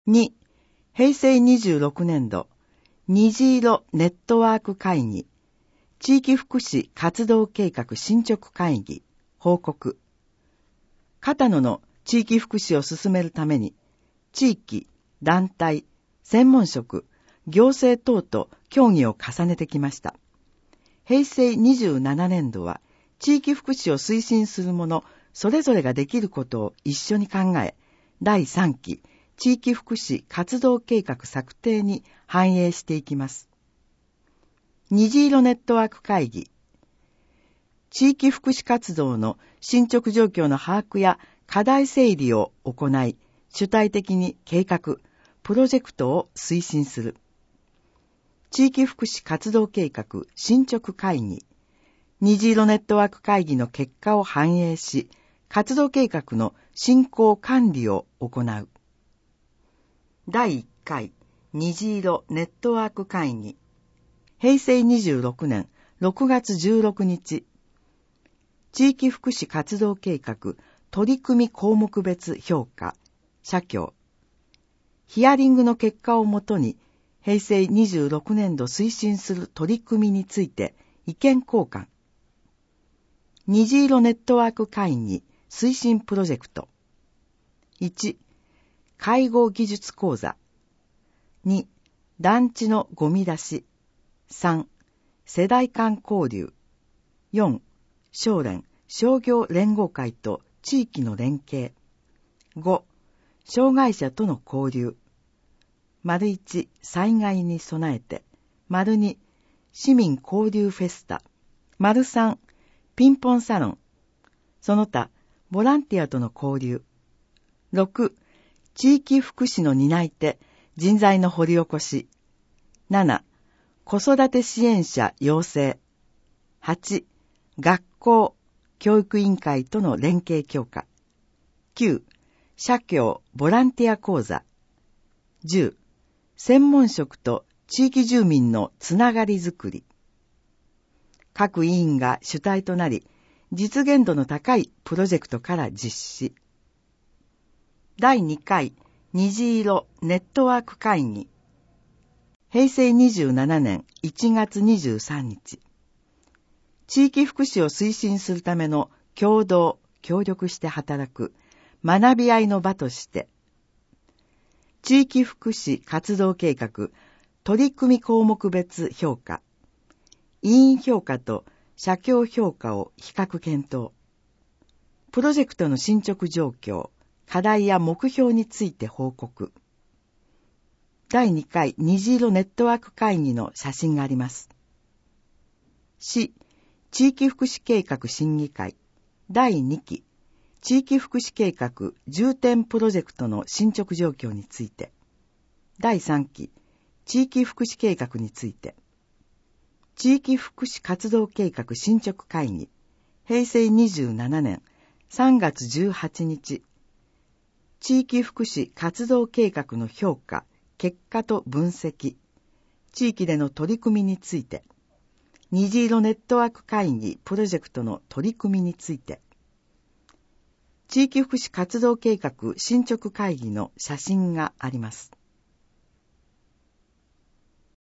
2、平成26年度、虹色ネットワーク会議、地域福祉活動計画進捗会議、報告。片野の地域福祉を進めるために、地域、団体、専門職、行政等と協議を重ねてきました。平成27年度は、地域福祉を推進する者、それぞれができることを一緒に考え、第3期地域福祉活動計画策定に反映していきます。虹色ネットワーク会議。地域福祉活動の進捗状況の把握や課題整理を行い、主体的に計画、プロジェクトを推進する。地域福祉活動計画進捗会議。虹色ネットワーク会議の結果を反映し、活動計画の進行管理を行う。第1回虹色ネットワーク会議。平成26年6月16日。地域福祉活動計画取り組み項目別評価、社協。ヒアリングの結果をもとに、平成26年度推進する取り組みについて意見交換。虹色ネットワーク会議推進プロジェクト。1、介護技術講座。2、団地のゴミ出し。3、世代間交流。4、商連、商業連合会と地域の連携。5、障害者との交流。1、災害に備えて。2、市民交流フェスタ。3、ピンポンサロン。その他、ボランティアとの交流。6、地域福祉の担い手、人材の掘り起こし。7、子育て支援者養成。8、学校、教育委員会との連携強化。9、社協ボランティア講座。10、専門職と地域住民のつながりづくり。各委員が主体となり、実現度の高いプロジェクトから実施。第2回虹色ネットワーク会議。平成27年1月23日。地域福祉を推進するための協力して働く学び合いの場として、地域福祉活動計画取り組み項目別評価、委員評価と社協評価を比較検討、プロジェクトの進捗状況、課題や目標について報告。第2回虹色ネットワーク会議の写真があります。市地域福祉計画審議会第2期地域福祉計画重点プロジェクトの進捗状況について。第3期地域福祉計画について。地域福祉活動計画進捗会議平成27年3月18日。地域福祉活動計画の評価、結果と分析。地域での取り組みについて。虹色ネットワーク会議プロジェクトの取り組みについて。地域福祉活動計画進捗会議の写真があります。